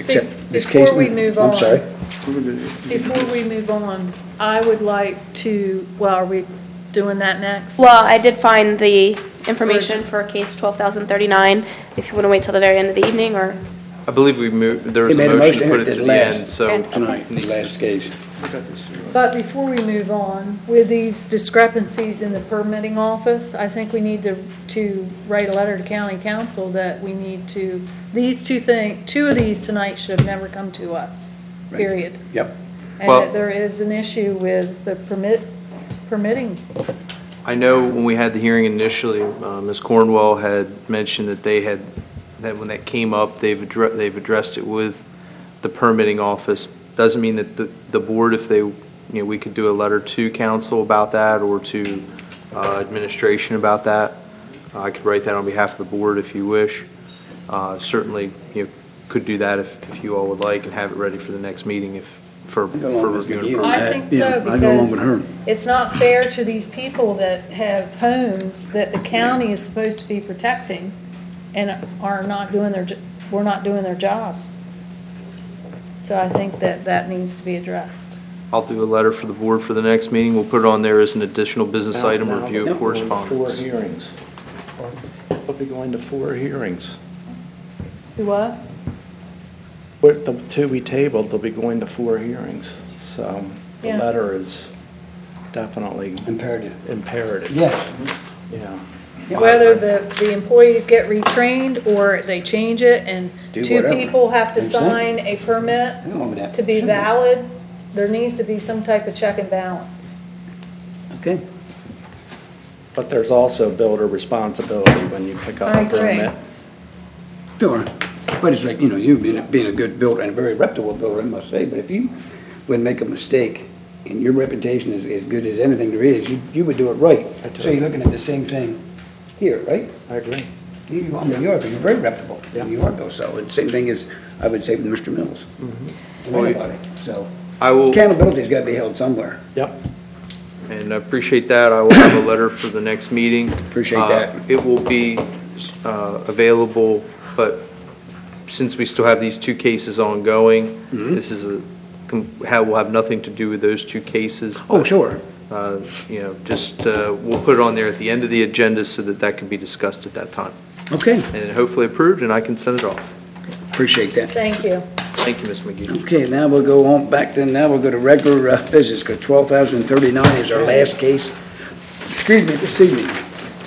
accept this case. Before we move on. I'm sorry. Before we move on, I would like to, well, are we doing that next? Well, I did find the information for case 12,039, if you want to wait till the very end of the evening, or... I believe we moved, there was He a made a motion to motion put it to to the last. end, so. Okay. Tonight, the last case. But before we move on, with these discrepancies in the permitting office, I think we need to write a letter to county council that we need to, these two of these tonight should have never come to us, Right. period. Yep. And Well- that there is an issue with the permitting. I know when we had the hearing initially, Ms. Cornwell had mentioned that that when that came up, they've addressed it with the permitting office. Doesn't mean that the board, if they, we could do a letter to council about that or to administration about that. I could write that on behalf of the board if you wish. Certainly, could do that if you all would like and have it ready for the next meeting for Go along with review and McGee. approval. I think Yeah, so, I go along with her. because it's not fair to these people that have homes that the county is supposed to be protecting and are not doing we're not doing their job. So I think that needs to be addressed. I'll do a letter for the board for the next meeting. We'll put it on there as an additional business item, Now, review they're of going to 4 correspondence. hearings. They'll be going to 4 hearings. Do what? But the 2 we tabled, they'll be going to 4 hearings. So the Yeah. letter is definitely Imperative. imperative. Yes. Yeah. Yeah. Whether the employees get retrained or they change it and Do 2 whatever. people have to Consent. sign a permit I don't know that. to be Sure. valid, there needs to be some type of check and balance. Okay. But there's also builder responsibility when you pick up I a agree. permit. Sure. But it's like, you being a good builder and a very reputable builder, I must say, but if you would make a mistake and your reputation is as good as anything there is, you would do it right. I do. So you're looking at the same thing here, right? I agree. You are New York, you're very reputable. Yeah. You are, Bill, so the same thing as, I would say, with Mr. Mills. Mm-hmm. To anybody, so. I will, Accountability's gotta be held somewhere. Yep. and I appreciate that. I will have a letter for the next meeting. Appreciate that. It will be available, but since we still have these 2 cases ongoing, Mm-hmm. this is will have nothing to do with those 2 cases. Oh, but, sure. Just, we'll put it on there at the end of the agenda so that can be discussed at that time. Okay, And then hopefully approved, and I can send it off. appreciate that. Thank you. Thank you, Ms. McGee. Okay, now we'll go on back to, now we'll go to regular business, because 12,039 is our last case. Excuse me, this evening.